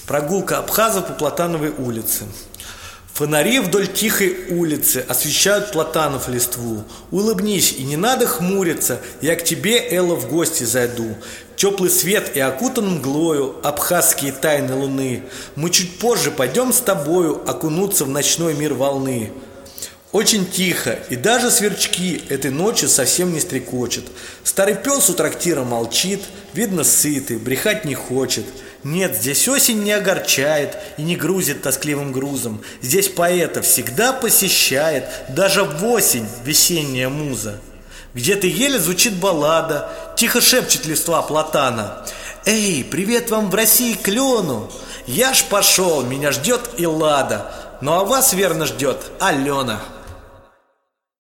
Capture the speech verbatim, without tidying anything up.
Прогулка абхазов по Платановой улице. Фонари вдоль тихой улицы освещают платанов листву. Улыбнись, и не надо хмуриться, я к тебе, Элла, в гости зайду. Теплый свет и окутан мглою абхазские тайны луны. Мы чуть позже пойдем с тобою окунуться в ночной мир волны. Очень тихо, и даже сверчки этой ночью совсем не стрекочут. Старый пес у трактира молчит, видно сытый, брехать не хочет. Нет, здесь осень не огорчает и не грузит тоскливым грузом. Здесь поэта всегда посещает даже в осень весенняя муза. Где-то еле звучит баллада, тихо шепчет листва платана. Эй, привет вам в России клену! Я ж пошел, меня ждет и Лада. Ну а вас верно ждет Алена.